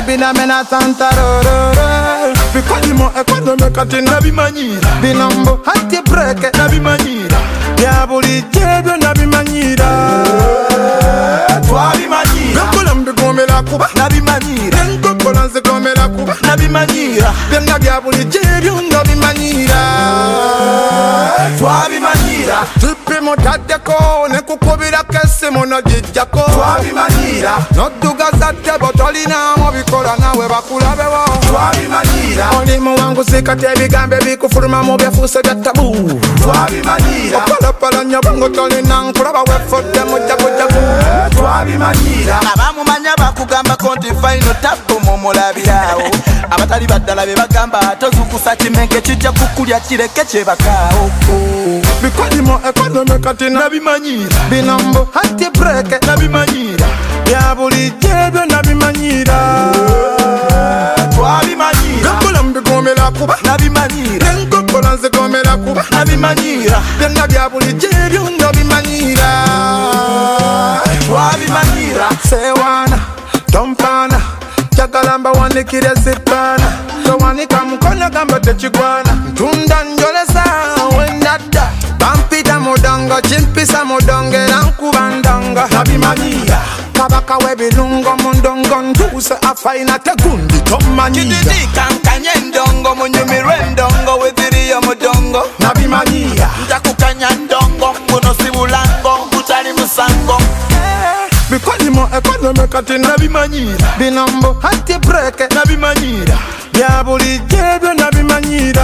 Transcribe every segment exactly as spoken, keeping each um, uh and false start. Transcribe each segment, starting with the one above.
bina mena tantaroro. Bikolimo ekonome kati nabimanyira. Binombo hati breke nabimanyira. Byabuli jebyo nabimanyira. Twabimanyira. Gakola mbigomera kuba nabimanyira. Gakola nzigomera kuba nabimanyira. Byonna byabuli jebyo nabimanyira. Twabimanyira. Tipi mutaddeko ne kukubira kesimu nogijjako. Twabimanyira. Nodduga zadde botolina mu bikola nawe bakulabewo. Twabimanyira. Oli muwanguzi kati ebigambo ebikufuluma mu byafuuse bya tabu. Twabimanyira. Opalapala nnyo bongo tolina nkulaba wefudde mujjagujagu. Twabimanyira. Abamumanya bakugamba konti final tapu mumulabirawo. Abatali baddala be bagamba tozukusa kimenke kijja kukulya kireke kyebakaawo. Bikolimo ekonome kati nabimanyira. Binombo hati breke nabimanyira. Byabuli jebyo nabimanyira. Twabimanyira. Gakola mbigomera kuba nabimanyira. Gakola nzigomera kuba nabimanyira. Byonna byabuli jebyo nabimanyira. Twabimanyira. Sewana tompana njagala mbawanikire zipana. Towanika mukono gamba tekigwana. Ntunda njolesa wendadda. Bampita mudongo chimpisa mudongera nkuba ndongo. Nabimanyira. Kabaka w'ebirungo mu ndongo ntuuse afaina tegundi tomanyira. Kididi kankanye ndongo munyumirwe ndongo weziriyo mudongo. Nabimanyira. Ntakukanya ndongo guno si bulango gutali musango. Bikolimo ekonome kati nabimanyira. Binombo hati breke nabimanyira. Byabuli jebyo nabimanyira.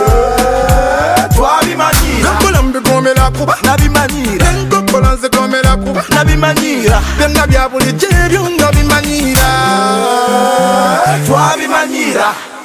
Twabimanyira. Gakola mbigomera kuba nabimanyira. Gakola nzigomera kuba nabimanyira. Byonna byabuli jebyo nabimanyira. Twabimanyira.